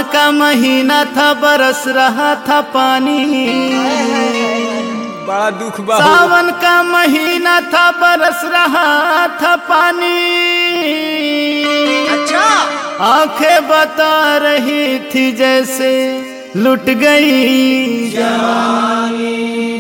का महीना था, बरस रहा था पानी। बड़ा दुख बा। सावन का महीना था, बरस रहा था पानी। अच्छा आंखें बता रही थी जैसे लुट गई जवानी।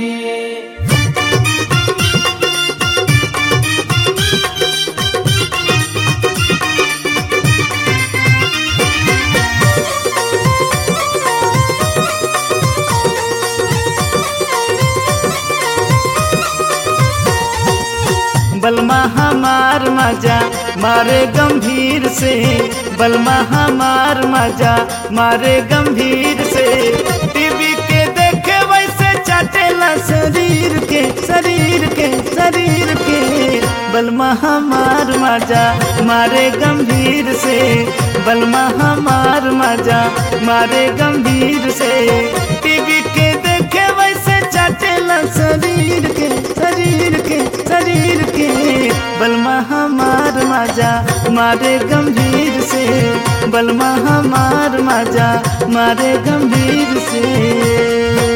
बलमा हमार मजा मारे गंभीर से, बलमा हमार मजा मारे गंभीर से। टीवी के देखे वैसे चाटेला शरीर के, शरीर के, शरीर के। बलमा हमार मजा मारे गंभीर से, बलमा हमार मजा मारे गंभीर से। टीवी के देखे वैसे चाटेला शरीर के, शरीर के, शरीर के। बलमा हमार मजा मारे गंभीर से, बलमा हमार मजा मारे गंभीर से।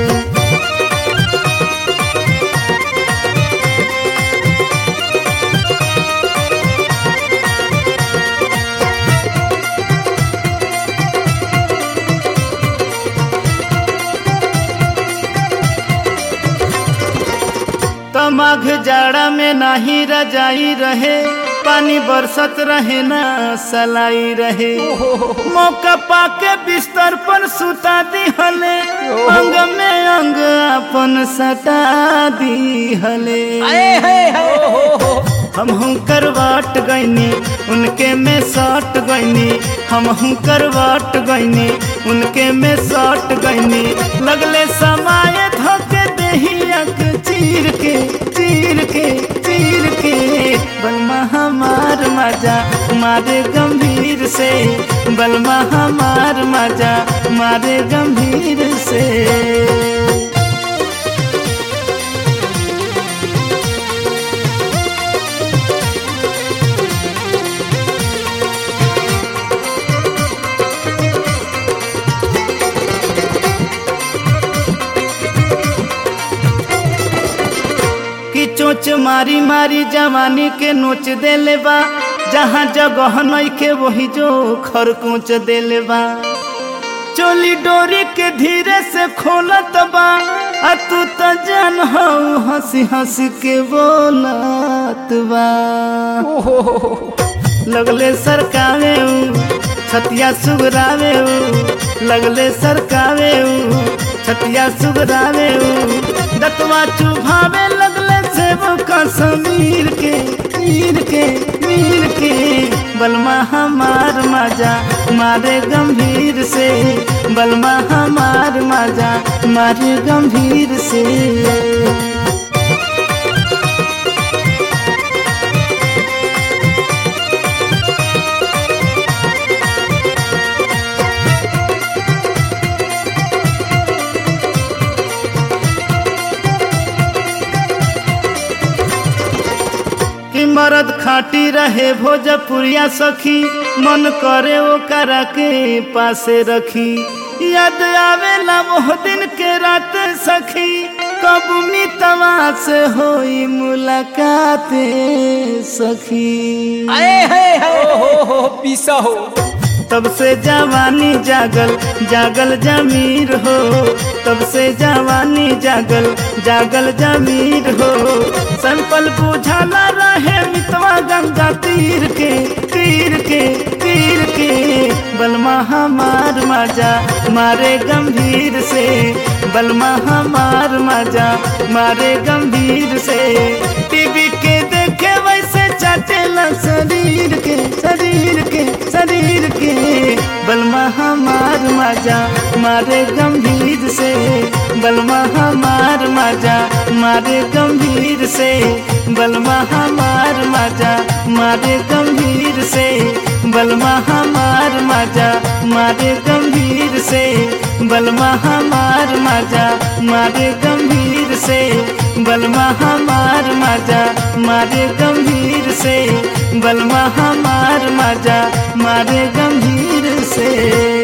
तमाघ जाड़ा में नाही रजाई रहे, पानी बरसत रहे ना सलाई रहे। मौका पाके बिस्तर पर सुता दिहले, अंग में अंग अपन सटा दिहले। हमहू करवाट गईनी उनके में सट गईनी, हमहू करवाट गईनी उनके में सट गईनी। लगले समाये धोके देहिया के चीर के, चीर के, चीर के। बलमा हमार मजा मारे गंभीर से, बलमा हमार मजा मारे गंभीर से। चोच मारी मारी जवानी के नोच देले बा, जहाँ जगह नइखे वही जो खरकोच देले बा। चोली डोरी के धीरे से खोलत बा, आ तू तो जान हो हंसी हंसी के बोलत बा। लगले सरकावे छतिया सुगरावे, लगले सरकावे छतिया सुगरावे। दतवा चुभावे लगले सेब का समीर के, मीर के, मीर के। बलमा हमार मजा मारे गंभीर से, बलमा हमार मजा मारे गंभीर से। मरद खाटी रहे भोजपुरिया सखी, मन करे वो करा के पासे रखी। याद आवेला वो दिन के रात सखी, कब मितवा से होई मुलाकात सखी। पीसा हो तब से जवानी जागल जागल जमीर हो, तब से जवानी जागल जागल जमीर हो। संपल बुझाला रहे मितवा गंगा तीर के, तीर के, तीर के। बलमा हमार मजा मारे गंभीर से, बलमा हमार मजा मारे गंभीर से। टीवी के देखे वैसे चाटेला शरीर के, शरीर के, शरीर के। बलमा हमार मजा मारे गंभीर से, बलमा हमार मजा मारे गंभीर से। बलमा हमार मजा मारे गंभीर से, बलमा हमार मजा मारे गंभीर से। बलमा हमार मजा मारे गंभीर से, बलमा हमार मजा मारे गंभीर से। बलमा हमार मजा मारे गंभीर से।